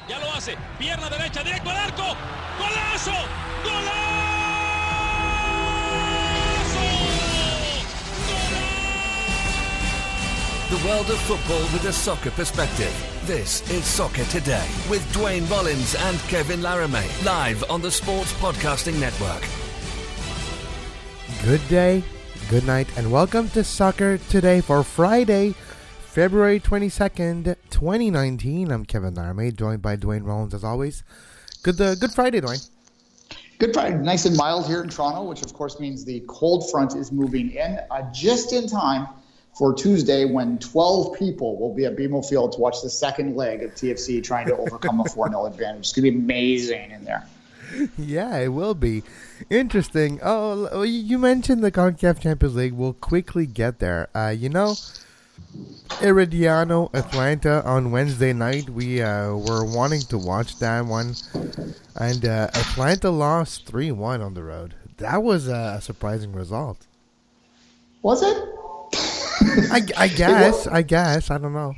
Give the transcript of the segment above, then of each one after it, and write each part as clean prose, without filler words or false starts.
Ya lo hace. Pierna derecha, directo al arco. ¡Golazo! ¡Golazo! The world of football with a soccer perspective. This is Soccer Today with Dwayne Mullins and Kevin Laramie, live on the Sports Podcasting Network. Good day, good night, and welcome to Soccer Today for Friday, February 22nd, 2019. I'm Kevin Laramie, joined by Dwayne Mullins as always. Good Friday, Dwayne. Good Friday. Nice and mild here in Toronto, which of course means the cold front is moving in just in time for Tuesday when 12 people will be at BMO Field to watch the second leg of TFC trying to overcome a 4-0 advantage. It's going to be amazing in there. Yeah, it will be. Interesting. Oh, you mentioned the CONCACAF Champions League. We'll quickly get there. Herediano Atlanta on Wednesday night. We were wanting to watch that one. And Atlanta lost 3-1 on the road. That was a surprising result. Was it? I guess. I don't know.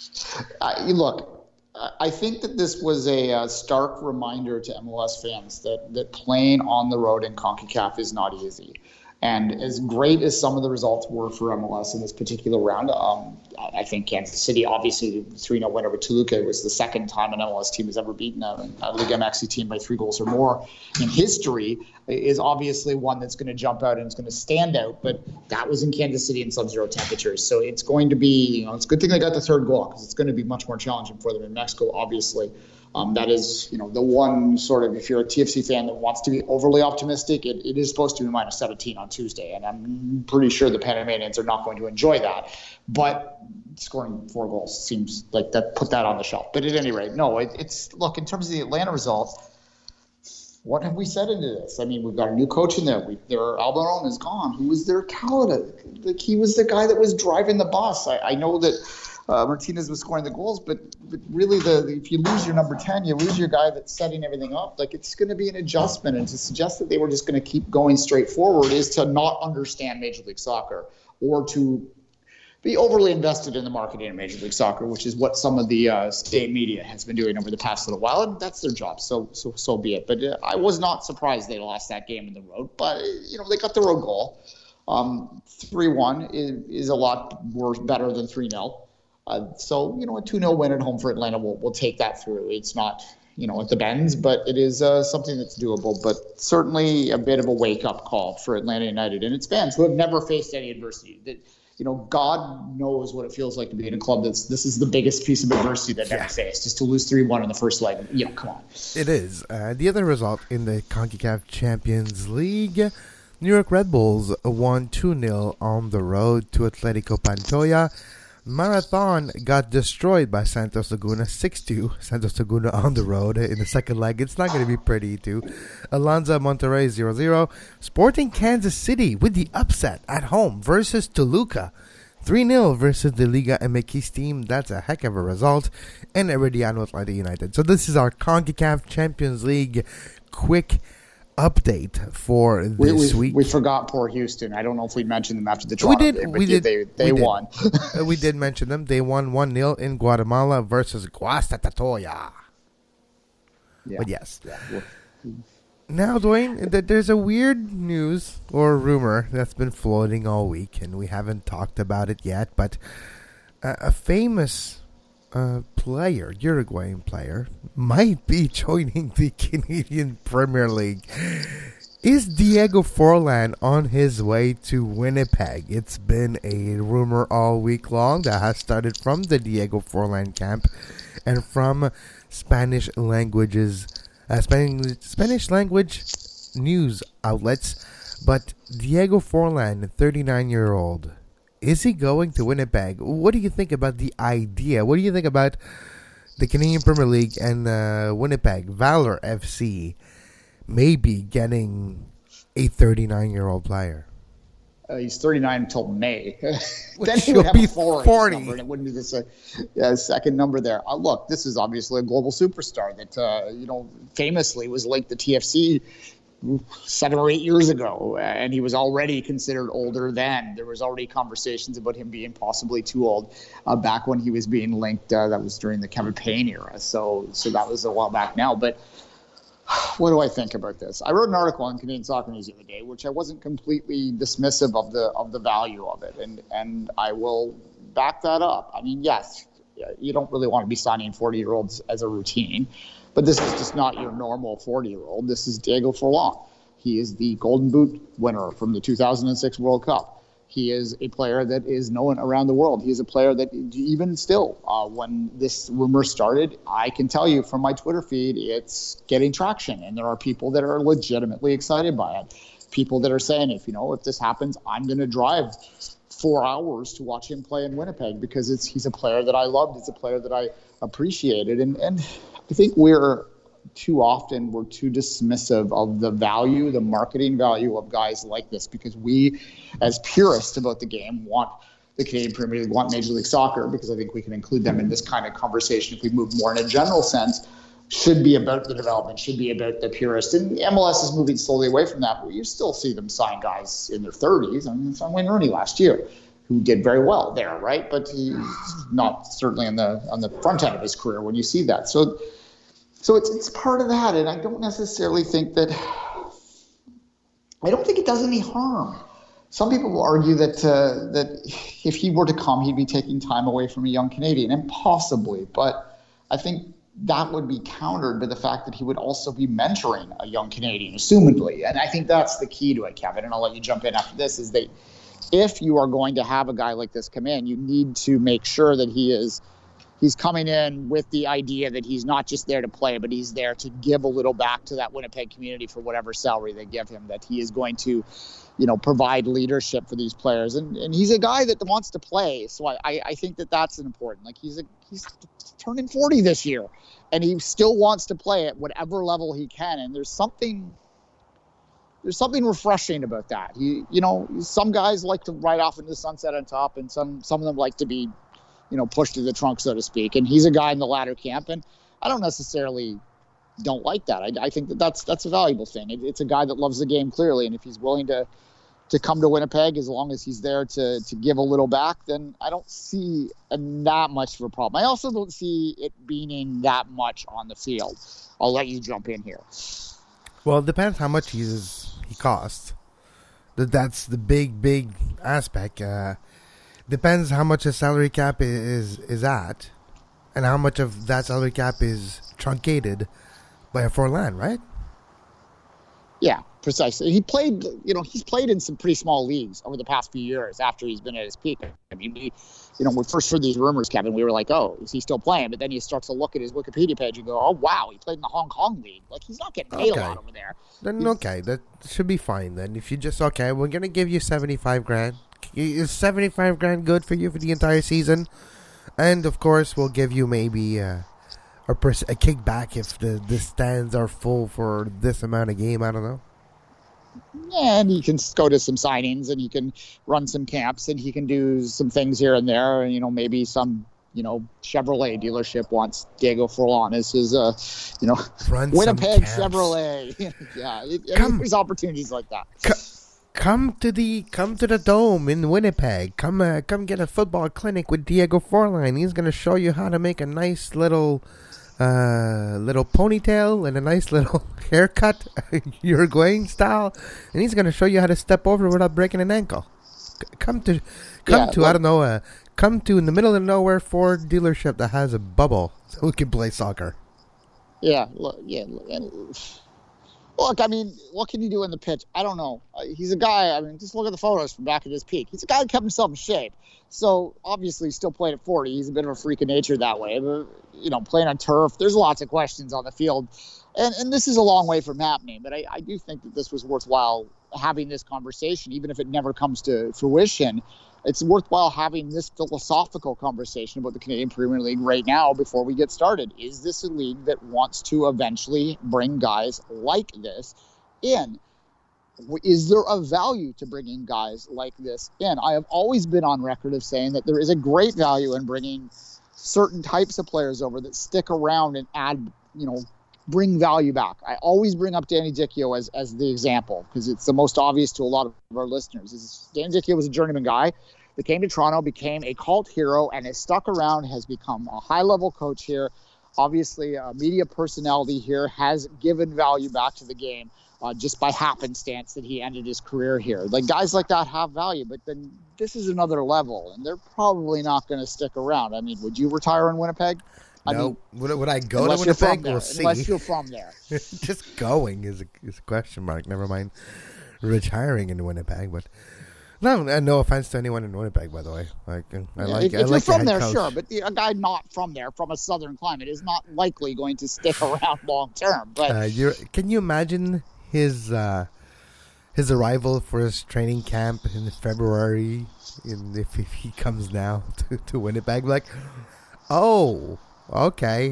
Look, I think that this was a stark reminder to MLS fans that playing on the road in CONCACAF is not easy. And as great as some of the results were for MLS in this particular round, I think Kansas City, obviously, the 3-0 win over Toluca was the second time an MLS team has ever beaten a Liga MX team by 3 goals or more in history, is obviously one that's going to jump out and it's going to stand out. But that was in Kansas City in sub-zero temperatures. So it's going to be, it's a good thing they got the third goal because it's going to be much more challenging for them in Mexico, obviously. That is, the one sort of, if you're a TFC fan that wants to be overly optimistic, it is supposed to be minus 17 on Tuesday. And I'm pretty sure the Panamanians are not going to enjoy that. But scoring 4 goals seems like that, put that on the shelf. But at any rate, no, it's look, in terms of the Atlanta results, what have we said into this? I mean, we've got a new coach in there. Their Almiron is gone. Who was their Calada? Like, he was the guy that was driving the bus. I know that Martinez was scoring the goals, but really, if you lose your number 10, you lose your guy that's setting everything up. Like, it's going to be an adjustment, and to suggest that they were just going to keep going straight forward is to not understand Major League Soccer or to be overly invested in the marketing of Major League Soccer, which is what some of the state media has been doing over the past little while, and that's their job. So be it. But I was not surprised they lost that game in the road. But they got the road goal. 3-1 is a lot better than 3-0. So a 2-0 win at home for Atlanta will take that through. It's not at the bends, but it is something that's doable. But certainly a bit of a wake up call for Atlanta United and its fans who have never faced any adversity. That God knows what it feels like to be in a club this is the biggest piece of adversity they've ever faced, just to lose 3-1 in the first leg. Come on. It is. The other result in the CONCACAF Champions League, New York Red Bulls won 2-0 on the road to Atletico Pantoja. Marathon got destroyed by Santos Laguna, 6-2. Santos Laguna on the road in the second leg. It's not going to be pretty, too. Alianza Monterrey 0-0. Sporting Kansas City with the upset at home versus Toluca. 3-0 versus the Liga MX team. That's a heck of a result. And Herediano Atlanta United. So this is our CONCACAF Champions League quick update for this week. We forgot poor Houston. I don't know if we mentioned them after the Toronto game, but they won. We did mention them. They won 1-0 in Guatemala versus Guastatoya. Yeah. But yes. Yeah. Now, Dwayne, there's a weird news or rumor that's been floating all week, and we haven't talked about it yet, but a famous player, Uruguayan player, might be joining the Canadian Premier League. Is Diego Forlan on his way to Winnipeg? It's been a rumor all week long that has started from the Diego Forlan camp and from Spanish language news outlets. But Diego Forlan, 39-year-old, is he going to Winnipeg? What do you think about the idea? What do you think about the Canadian Premier League and Winnipeg, Valor FC, maybe getting a 39-year-old player? He's 39 until May. Then he would have a 40. Number, and it wouldn't be the second number there. Look, this is obviously a global superstar that, famously was linked to TFC 7 or 8 years ago, and he was already considered older then. There was already conversations about him being possibly too old back when he was being linked. That was during the Kevin Payne era, so that was a while back now. But what do I think about this? I wrote an article on Canadian Soccer News the other day, which I wasn't completely dismissive of the value of it, and I will back that up. I mean, yes, you don't really want to be signing 40-year-olds as a routine, but this is just not your normal 40-year-old. This is Diego Forlán. He is the Golden Boot winner from the 2006 World Cup. He is a player that is known around the world. He is a player that even still, when this rumor started, I can tell you from my Twitter feed, it's getting traction. And there are people that are legitimately excited by it. People that are saying, if this happens, I'm going to drive 4 hours to watch him play in Winnipeg because he's a player that I loved. It's a player that I appreciated. And I think we're too dismissive of the value, the marketing value of guys like this, because we, as purists about the game, want the Canadian Premier League, want Major League Soccer, because I think we can include them in this kind of conversation if we move more in a general sense, should be about the development, should be about the purist. And MLS is moving slowly away from that, but you still see them sign guys in their 30s. I mean, signed Wayne Rooney last year, who did very well there, right? But he's not certainly on the front end of his career when you see that. So it's part of that, and I don't necessarily think that. I don't think it does any harm. Some people will argue that if he were to come, he'd be taking time away from a young Canadian, and possibly. But I think that would be countered by the fact that he would also be mentoring a young Canadian, assumedly. And I think that's the key to it, Kevin. And I'll let you jump in after this. Is that if you are going to have a guy like this come in, you need to make sure that he's coming in with the idea that he's not just there to play, but he's there to give a little back to that Winnipeg community for whatever salary they give him, that he is going to, provide leadership for these players. And he's a guy that wants to play. So I think that that's important. Like he's turning 40 this year and he still wants to play at whatever level he can. And there's something refreshing about that. Some guys like to ride off into the sunset on top, and some of them like to be, pushed to the trunk, so to speak. And he's a guy in the latter camp, and I don't necessarily don't like that. I think that's a valuable thing. It's a guy that loves the game clearly, and if he's willing to come to Winnipeg, as long as he's there to give a little back, then I don't see that much of a problem. I also don't see it being that much on the field. I'll let you jump in here. Well, it depends how much he costs. That's the big aspect. Depends how much his salary cap is at, and how much of that salary cap is truncated by a Forlán, right? Yeah, precisely. He played, he's played in some pretty small leagues over the past few years after he's been at his peak. I mean, when we first heard these rumors, Kevin, we were like, oh, is he still playing? But then you start to look at his Wikipedia page and go, oh, wow, he played in the Hong Kong league. Like, he's not getting paid a lot over there. Then, okay, that should be fine then. If you just, we're going to give you $75,000. Is $75,000 good for you for the entire season? And, of course, we'll give you maybe a kickback if the stands are full for this amount of game. I don't know. Yeah, and he can go to some signings, and he can run some camps, and he can do some things here and there. And, maybe some, Chevrolet dealership wants Diego Forlán as his, Winnipeg Chevrolet. Yeah, there's opportunities like that. Come to the Dome in Winnipeg. Come get a football clinic with Diego Forlán. He's gonna show you how to make a nice little ponytail and a nice little haircut, Uruguayan style, and he's gonna show you how to step over without breaking an ankle. Come to in the middle of nowhere Ford dealership that has a bubble so we can play soccer. Look, I mean, what can you do in the pitch? I don't know. He's a guy, just look at the photos from back at his peak. He's a guy who kept himself in shape. So, obviously, still playing at 40. He's a bit of a freak of nature that way. But, playing on turf, there's lots of questions on the field. And this is a long way from happening. But I do think that this was worthwhile having this conversation, even if it never comes to fruition. It's worthwhile having this philosophical conversation about the Canadian Premier League right now before we get started. Is this a league that wants to eventually bring guys like this in? Is there a value to bringing guys like this in? I have always been on record of saying that there is a great value in bringing certain types of players over that stick around and add, bring value back. I always bring up Danny Dichio as the example because it's the most obvious to a lot of our listeners. Danny Dichio was a journeyman guy that came to Toronto, became a cult hero, and has stuck around, has become a high-level coach here. Obviously, a media personality here, has given value back to the game just by happenstance that he ended his career here. Like, guys like that have value, but then this is another level, and they're probably not going to stick around. I mean, would you retire in Winnipeg? No. Would I go to Winnipeg? We'll see. Unless you're from there. Just going is a question mark. Never mind retiring in Winnipeg, but... No offense to anyone in Winnipeg, by the way. If you're from there, coach. Sure, but a guy not from there, from a southern climate, is not likely going to stick around long term. But can you imagine his arrival for his training camp in February? If he comes now to Winnipeg, like, oh, okay,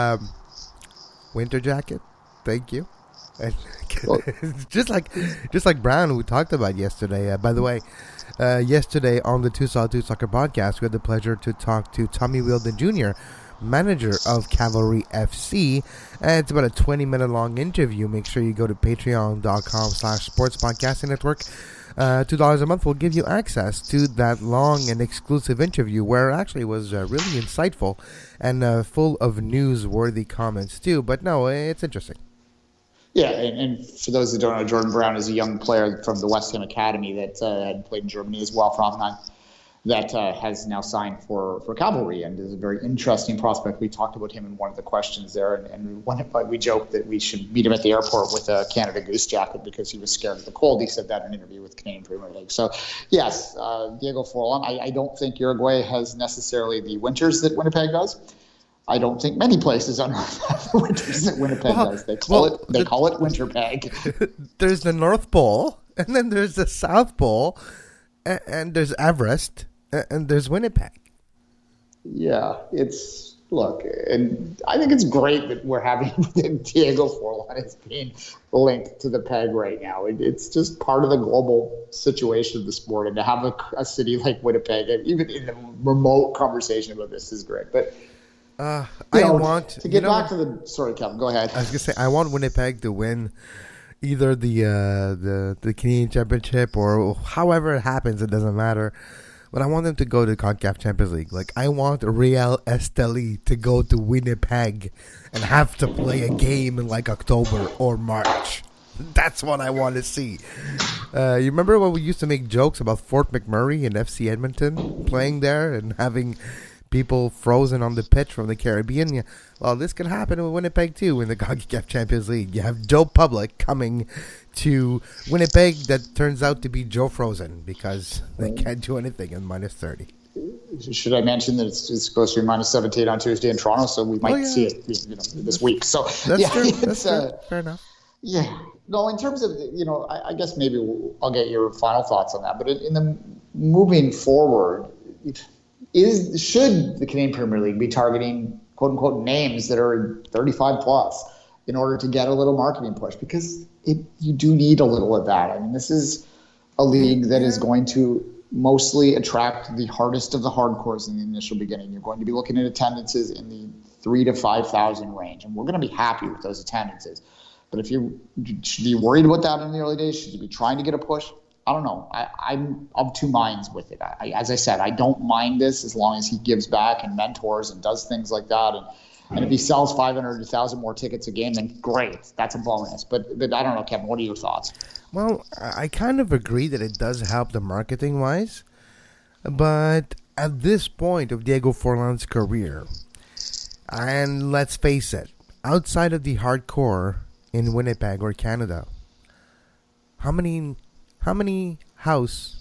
winter jacket, thank you. And just like Brown, who we talked about yesterday. By the way, yesterday on the 2Saw2 Soccer podcast, we had the pleasure to talk to Tommy Wheeldon Jr., manager of Cavalry FC. And it's about a 20-minute long interview. Make sure you go to patreon.com/sportspodcasting network. $2 a month will give you access to that long and exclusive interview where it actually was really insightful and full of newsworthy comments too. But no, it's interesting. Yeah, and for those that don't know, Jordan Brown is a young player from the West Ham Academy that had played in Germany as well, Hoffenheim, that has now signed for Cavalry and is a very interesting prospect. We talked about him in one of the questions there, and we joked that we should meet him at the airport with a Canada Goose jacket because he was scared of the cold. He said that in an interview with Canadian Premier League. So, yes, Diego Forlan, I don't think Uruguay has necessarily the winters that Winnipeg does. I don't think many places on Earth have the winters that Winnipeg does. They call it Winterpeg. There's the North Pole, and then there's the South Pole, and there's Everest, and there's Winnipeg. Yeah, look, and I think it's great that we're having Diego Forlan as being linked to the peg right now. It's just part of the global situation of the sport, and to have a city like Winnipeg, even in a remote conversation about this, is great. But Sorry, Kevin, go ahead. I was gonna say I want Winnipeg to win either the Canadian Championship or however it happens. It doesn't matter. But I want them to go to CONCACAF Champions League. Like, I want Real Esteli to go to Winnipeg and have to play a game in like October or March. That's what I want to see. You remember when we used to make jokes about Fort McMurray and FC Edmonton playing there and having people frozen on the pitch from the Caribbean? Yeah. Well, this could happen in Winnipeg too in the CONCACAF Champions League. You have Joe Public coming to Winnipeg that turns out to be Joe Frozen because they can't do anything in minus 30. Should I mention that it's supposed to be minus 17 on Tuesday in Toronto, so we might see it this week. So that's true. That's fair enough. Yeah. No, in terms of, I guess maybe I'll get your final thoughts on that. But in the moving forward, should the Canadian Premier League be targeting quote unquote names that are 35 plus in order to get a little marketing push? Because you do need a little of that. I mean, this is a league that is going to mostly attract the hardest of the hardcores in the initial beginning. You're going to be looking at attendances in the 3,000 to 5,000 range, and we're going to be happy with those attendances. But if you should be worried about that in the early days, should you be trying to get a push? I don't know. I'm of two minds with it. As I said, I don't mind this as long as he gives back and mentors and does things like that. And if he sells 500 to 1,000 more tickets a game, then great. That's a bonus. But I don't know, Kevin. What are your thoughts? Well, I kind of agree that it does help the marketing-wise. But at this point of Diego Forlan's career, and let's face it, outside of the hardcore in Winnipeg or Canada, how many house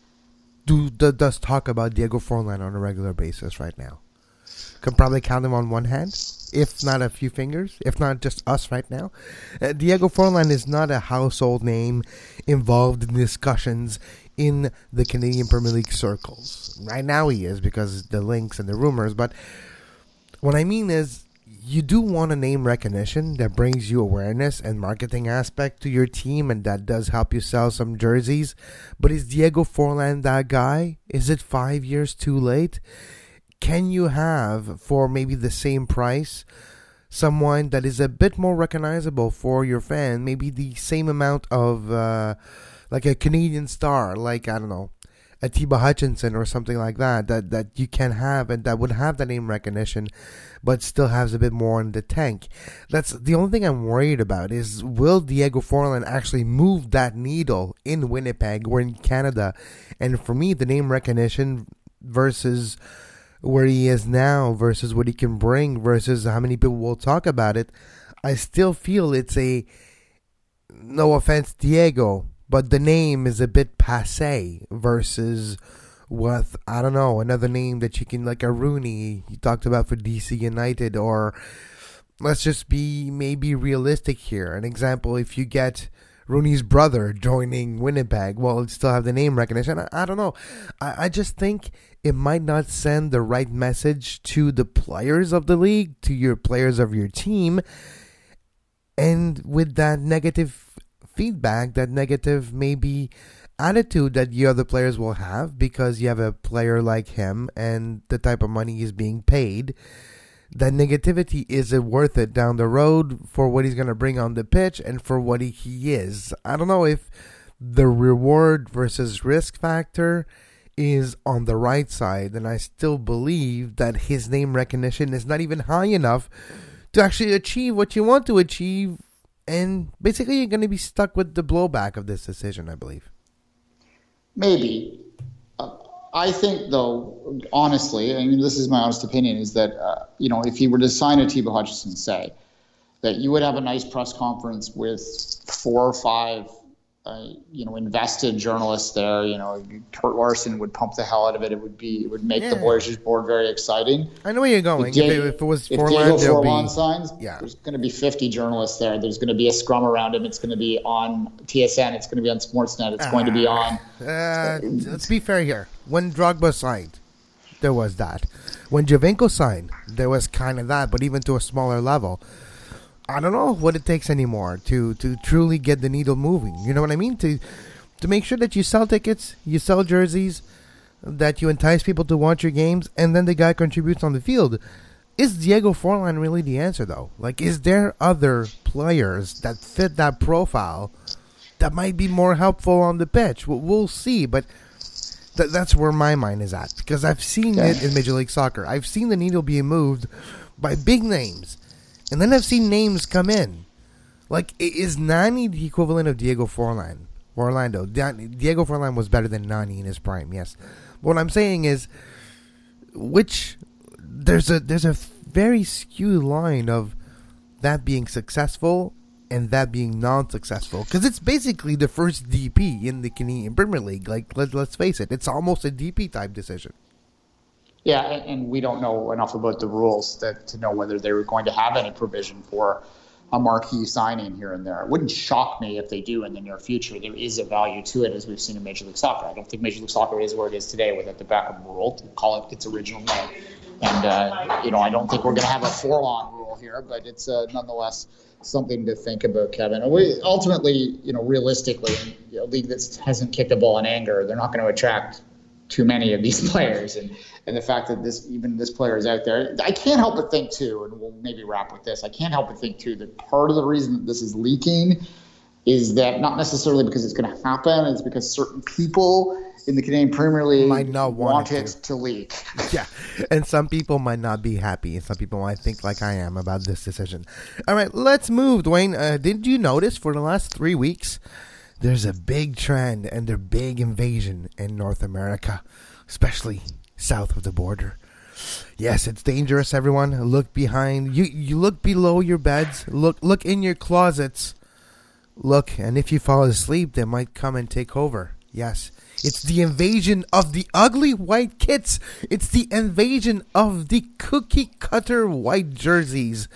does talk about Diego Forlan on a regular basis right now? Can probably count them on one hand, if not a few fingers, if not just us right now. Diego Forlan is not a household name involved in discussions in the Canadian Premier League circles. Right now he is because of the links and the rumors, but what I mean is you do want a name recognition that brings you awareness and marketing aspect to your team, and that does help you sell some jerseys. But is Diego Forlan that guy? Is it 5 years too late? Can you have, for maybe the same price, someone that is a bit more recognizable for your fan, maybe the same amount of like a Canadian star, like, I don't know, a Tiba Hutchinson or something like that you can have, and that would have the name recognition but still has a bit more in the tank. That's the only thing I'm worried about, is will Diego Forlan actually move that needle in Winnipeg or in Canada? And for me, the name recognition versus where he is now versus what he can bring versus how many people will talk about it, I still feel it's a, no offense Diego, but the name is a bit passé versus with, I don't know, another name that you can, like a Rooney you talked about for DC United, or let's just be maybe realistic here. An example, if you get Rooney's brother joining Winnipeg, well, it'd still have the name recognition. I don't know. I just think it might not send the right message to the players of the league, to your players of your team, and with that negative feedback, that negative maybe attitude that the other players will have because you have a player like him and the type of money he's being paid, that negativity isn't worth it down the road for what he's going to bring on the pitch and for what he is. I don't know if the reward versus risk factor is on the right side, and I still believe that his name recognition is not even high enough to actually achieve what you want to achieve. And basically, you're going to be stuck with the blowback of this decision, I believe. Maybe. I think, though, honestly, I mean, this is my honest opinion, is that, if he were to sign a Tiba Hutchinson, say, that you would have a nice press conference with 4 or 5, invested journalists there. Kurt Larson would pump the hell out of it. It would make the Voyageurs board very exciting. I know where you're going. If it was Diego Forlan signs, there's going to be 50 journalists there. There's going to be a scrum around him. It's going to be on TSN. It's going to be on Sportsnet. It's going to be on. Let's be fair here. When Drogba signed, there was that. When Giovinco signed, there was kind of that, but even to a smaller level. I don't know what it takes anymore to truly get the needle moving. You know what I mean? To make sure that you sell tickets, you sell jerseys, that you entice people to watch your games, and then the guy contributes on the field. Is Diego Forlan really the answer, though? Like, is there other players that fit that profile that might be more helpful on the pitch? We'll see, but that's where my mind is at. Because I've seen it in Major League Soccer. I've seen the needle being moved by big names. And then I've seen names come in. Like, is Nani the equivalent of Diego Forlan? Orlando. Diego Forlan was better than Nani in his prime, yes. What I'm saying is, there's a very skewed line of that being successful and that being non-successful. Because it's basically the first DP in the Canadian Premier League. Like, let's face it, it's almost a DP type decision. Yeah, and we don't know enough about the rules to know whether they were going to have any provision for a marquee signing here and there. It wouldn't shock me if they do in the near future. There is a value to it, as we've seen in Major League Soccer. I don't think Major League Soccer is where it is today without the Beckham rule, to call it its original name. And, I don't think we're going to have a Forlan rule here, but it's nonetheless something to think about, Kevin. Ultimately, realistically, a league that hasn't kicked a ball in anger, they're not going to attract too many of these players, and the fact that this player is out there, I can't help but think too, and we'll maybe wrap with this, I can't help but think too that part of the reason that this is leaking is that not necessarily because it's going to happen, it's because certain people in the Canadian Premier League might not want it to leak. Yeah, and some people might not be happy, and some people might think like I am about this decision. All right, let's move, Dwayne. Did you notice for the last 3 weeks, there's a big trend and a big invasion in North America, especially south of the border. Yes, it's dangerous, everyone. Look behind. You look below your beds. Look in your closets. Look, and if you fall asleep, they might come and take over. Yes, it's the invasion of the ugly white kits. It's the invasion of the cookie-cutter white jerseys.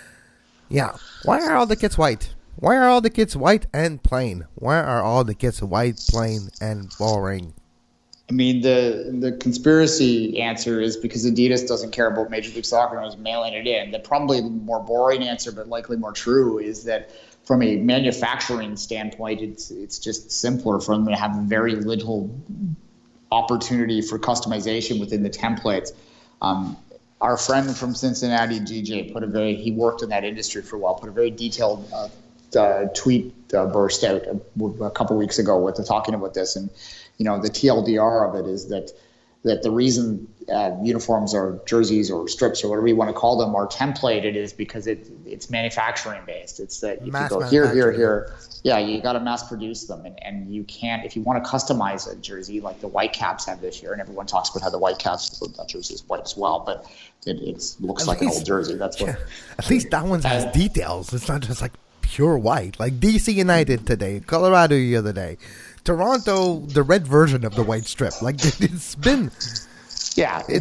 Yeah, why are all the kits white? Why are all the kits white and plain? Why are all the kits white, plain, and boring? I mean, the conspiracy answer is because Adidas doesn't care about Major League Soccer and is mailing it in. The probably more boring answer, but likely more true, is that from a manufacturing standpoint, it's just simpler for them to have very little opportunity for customization within the templates. our friend from Cincinnati, GJ, he worked in that industry for a while, put a very detailed tweet burst out a couple weeks ago with talking about this. And, the TLDR of it is that the reason uniforms or jerseys or strips or whatever you want to call them are templated is because it's manufacturing based. It's that if you go here, you got to mass produce them. And you can't, if you want to customize a jersey like the Whitecaps have this year, and everyone talks about how the Whitecaps, that jersey is white as well, but it looks like an old jersey. That's what. At least that one has details. It's not just like pure white, like DC United today, Colorado the other day, Toronto, the red version of the white strip. Like it's been. The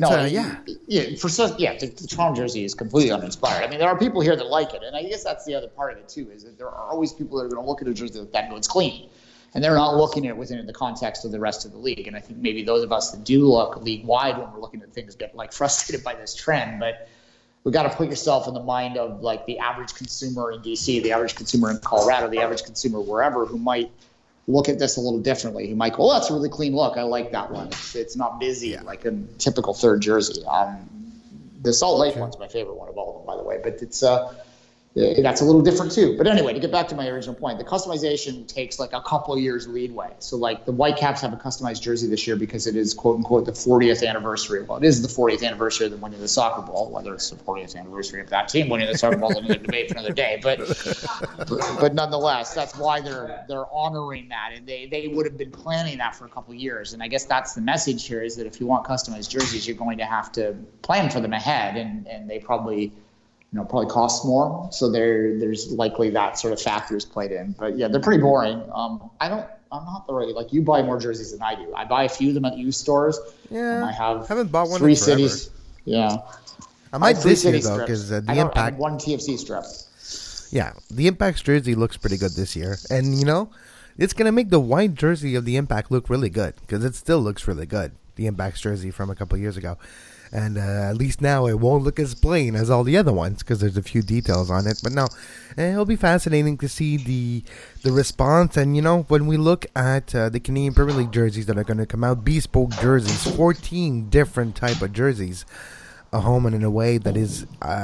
Toronto jersey is completely uninspired. I mean, there are people here that like it, and I guess that's the other part of it too, is that there are always people that are going to look at a jersey like that and go, it's clean. And they're not looking at it within the context of the rest of the league. And I think maybe those of us that do look league-wide when we're looking at things get like frustrated by this trend, but we got to put yourself in the mind of like the average consumer in DC, the average consumer in Colorado, the average consumer wherever who might look at this a little differently. He might go, oh, that's a really clean look. I like that one. It's not busy like a typical third jersey. The Salt Lake one's my favorite one of all of them, by the way, but it's that's a little different too. But anyway, to get back to my original point, the customization takes like a couple of years leadway. So like the Whitecaps have a customized jersey this year because it is quote unquote the 40th anniversary. Well, it is the 40th anniversary of them winning the soccer ball. Whether it's the 40th anniversary of that team winning the soccer ball is another debate for another day. But nonetheless, that's why they're honoring that, and they would have been planning that for a couple of years. And I guess that's the message here, is that if you want customized jerseys, you're going to have to plan for them ahead, and they probably cost more. So there's likely that sort of factors played in. But yeah, they're pretty boring. I'm not the right, like you buy more jerseys than I do. I buy a few of them at used stores. Yeah. I haven't bought one 3 in forever. cities. Yeah. I might this year though, because the Impact. I have one TFC strip. Yeah, the Impact's jersey looks pretty good this year, and it's gonna make the white jersey of the Impact look really good because it still looks really good. The Impact's jersey from a couple of years ago. And at least now it won't look as plain as all the other ones because there's a few details on it. But no, it'll be fascinating to see the response. And, when we look at the Canadian Premier League jerseys that are going to come out, bespoke jerseys, 14 different type of jerseys, a home and in a way that is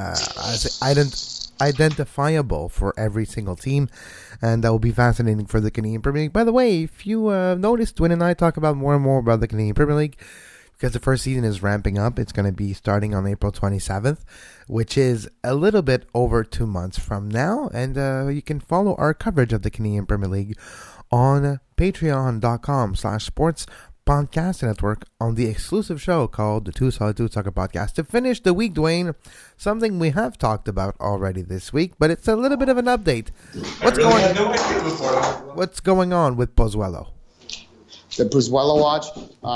identifiable for every single team. And that will be fascinating for the Canadian Premier League. By the way, if you noticed, Dwayne and I talk about more and more about the Canadian Premier League, because the first season is ramping up. It's going to be starting on April 27th, which is a little bit over 2 months from now. And you can follow our coverage of the Canadian Premier League on patreon.com/sports podcast network on the exclusive show called the Two Solid Two Soccer Podcast. To finish the week, Dwayne, something we have talked about already this week, but it's a little bit of an update. What's going on with Pozuelo? The Pozuelo watch?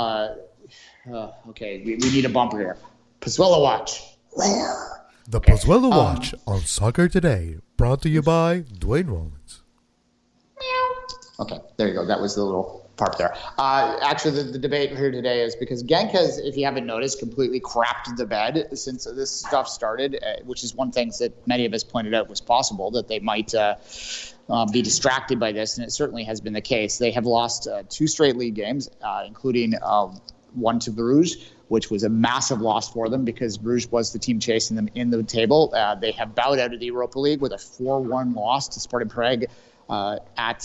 Okay, we need a bumper here. Pozuelo watch. The Pozuelo watch on Soccer Today, brought to you by Dwayne Rollins. Okay, there you go. That was the little part there. Actually, the debate here today is because Genk has, if you haven't noticed, completely crapped the bed since this stuff started, which is one thing that many of us pointed out was possible, that they might be distracted by this, and it certainly has been the case. They have lost 2 straight league games, including one to Bruges, which was a massive loss for them because Bruges was the team chasing them in the table. They have bowed out of the Europa League with a 4-1 loss to Sparta Prague at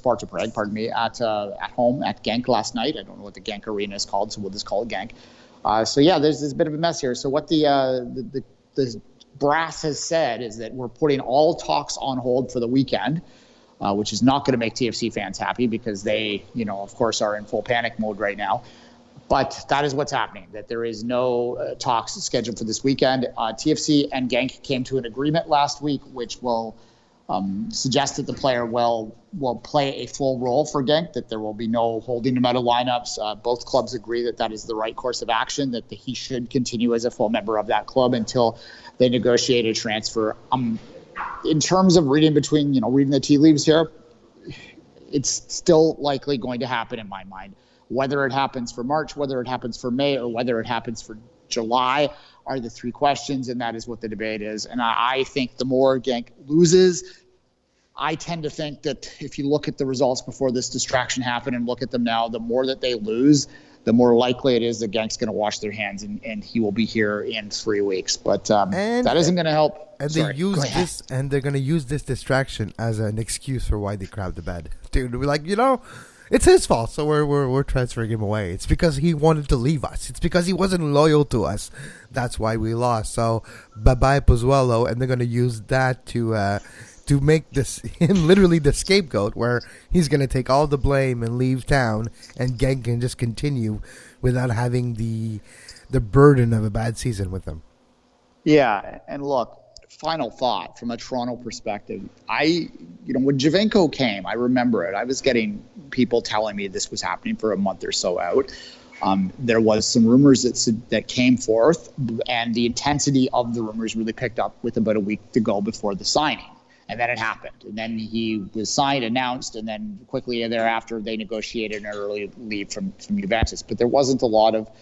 home at Genk last night. I don't know what the Genk Arena is called, so we'll just call it Genk. So yeah, there's a bit of a mess here. So what the brass has said is that we're putting all talks on hold for the weekend, which is not going to make TFC fans happy because they, of course, are in full panic mode right now. But that is what's happening, that there is no talks scheduled for this weekend. TFC and Genk came to an agreement last week, which will suggest that the player will play a full role for Genk, that there will be no holding him out of lineups. Both clubs agree that that is the right course of action, that he should continue as a full member of that club until they negotiate a transfer. In terms of reading the tea leaves here, it's still likely going to happen in my mind. Whether it happens for March, whether it happens for May, or whether it happens for July are the 3 questions, and that is what the debate is. And I think the more Genk loses, I tend to think that if you look at the results before this distraction happened and look at them now, the more that they lose, the more likely it is that Genk's going to wash their hands and he will be here in 3 weeks. But that isn't going to help. And they're going to use this distraction as an excuse for why they crapped the bed. Dude, we're like, it's his fault, so we're transferring him away. It's because he wanted to leave us. It's because he wasn't loyal to us. That's why we lost. So bye-bye Pozuelo, and they're going to use that to make him literally the scapegoat, where he's going to take all the blame and leave town, and Genk can just continue without having the burden of a bad season with him. Yeah, and look, final thought from a Toronto perspective. When Giovinco came, I remember it. I was getting people telling me this was happening for a month or so out. There was some rumors that came forth, and the intensity of the rumors really picked up with about a week to go before the signing. And then it happened. And then he was signed, announced, and then quickly thereafter they negotiated an early leave from Juventus. But there wasn't a lot of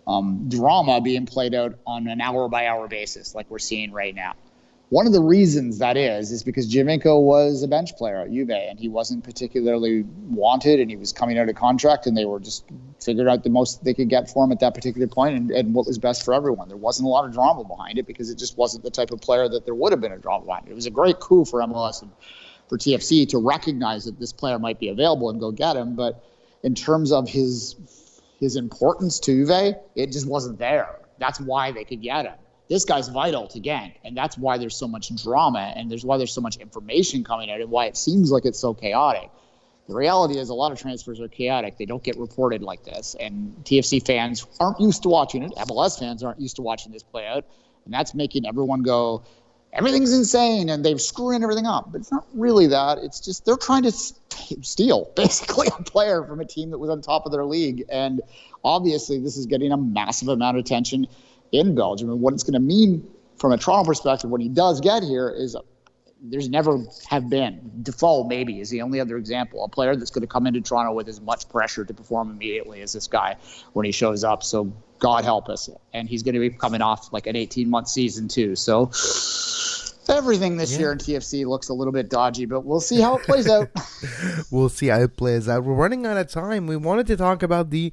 drama being played out on an hour-by-hour basis like we're seeing right now. One of the reasons that is because Giovinco was a bench player at Juve, and he wasn't particularly wanted, and he was coming out of contract, and they were just figured out the most they could get for him at that particular point and what was best for everyone. There wasn't a lot of drama behind it because it just wasn't the type of player that there would have been a drama behind it. It was a great coup for MLS and for TFC to recognize that this player might be available and go get him, but in terms of his importance to Juve, it just wasn't there. That's why they could get him. This guy's vital to Genk, and that's why there's so much drama, and why there's so much information coming out, and why it seems like it's so chaotic. The reality is a lot of transfers are chaotic. They don't get reported like this, and TFC fans aren't used to watching it. MLS fans aren't used to watching this play out, and that's making everyone go, everything's insane, and they're screwing everything up. But it's not really that. It's just they're trying to steal, basically, a player from a team that was on top of their league, and obviously this is getting a massive amount of attention in Belgium. And what it's going to mean from a Toronto perspective when he does get here is there's never have been. Defoe maybe is the only other example, a player that's going to come into Toronto with as much pressure to perform immediately as this guy when he shows up. So God help us. And he's going to be coming off like an 18-month season too. So everything this year in TFC looks a little bit dodgy, but we'll see how it plays out. We'll see how it plays out. We're running out of time. We wanted to talk about the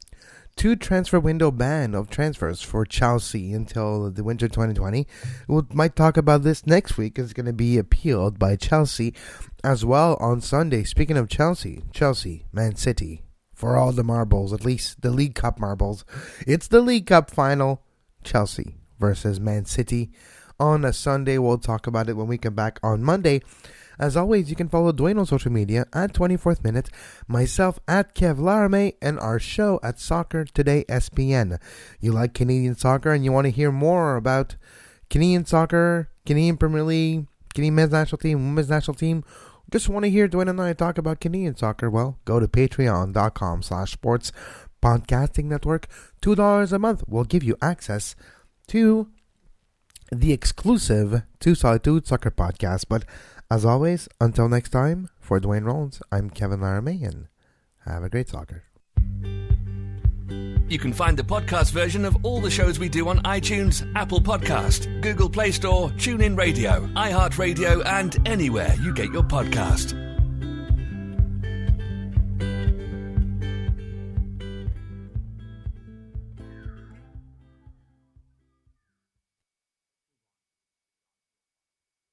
2 transfer window ban of transfers for Chelsea until the winter 2020. We might talk about this next week. It's going to be appealed by Chelsea as well on Sunday. Speaking of Chelsea, Man City, for all the marbles, at least the League Cup marbles. It's the League Cup final, Chelsea versus Man City on a Sunday. We'll talk about it when we come back on Monday. As always, you can follow Dwayne on social media at 24th Minute, myself at Kev Laramé, and our show at Soccer Today SPN. You like Canadian soccer and you want to hear more about Canadian soccer, Canadian Premier League, Canadian men's national team, women's national team, just want to hear Dwayne and I talk about Canadian soccer? Well, go to patreon.com/sports podcasting network. $2 a month will give you access to the exclusive Two Solitude Soccer podcast. But as always, until next time, for Dwayne Rollins, I'm Kevin Laramé, and have a great soccer. You can find the podcast version of all the shows we do on iTunes, Apple Podcast, Google Play Store, TuneIn Radio, iHeartRadio, and anywhere you get your podcast.